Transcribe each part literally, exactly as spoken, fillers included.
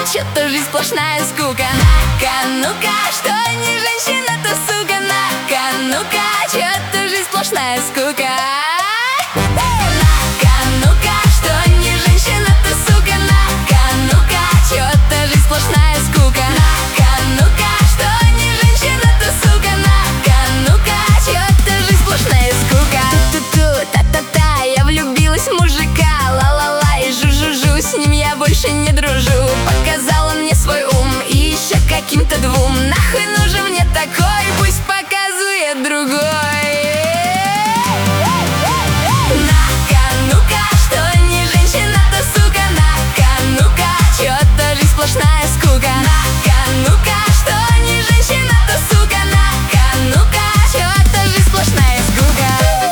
чё-то жизнь сплошная скука. На-ка, ну-ка, что не женщина, то сука. На-ка, ну-ка, чё-то жизнь сплошная скука. На-ка, ну-ка, что не женщина, то сука. На-ка, ну-ка, чё-то жизнь сплошная скука. На-ка, ну-ка, что не женщина, то сука. На-ка, ну-ка, чё-то жизнь сплошная скука. Ту-ту-ту, та-та-та, я влюбилась в мужика. Ла-ла-ла, и жу-жу-жу, с ним я больше не дружу. Показал он мне свой ум и еще каким-то двум. Нахуй нужен мне такой, пусть показывает другой. На-ка, ну-ка, что не женщина, то сука. На-ка, ну-ка, чё-то жизнь сплошная скука. На-ка, ну-ка, что не женщина, то сука. На-ка, ну-ка, чё-то жизнь сплошная скука.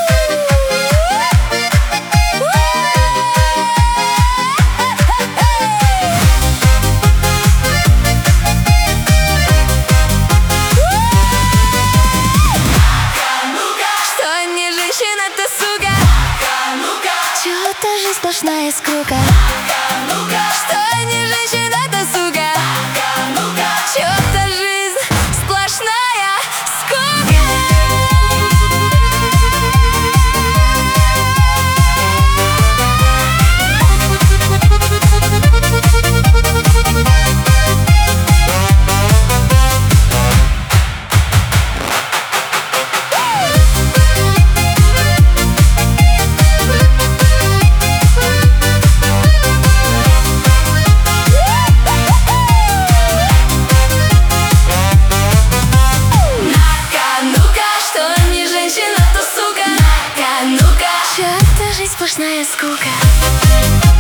Чё-то жизнь сплошная скука. Что не женщина, то сука. Чё-то жизнь сплошная скука. Чё-то жизнь сплошная скука.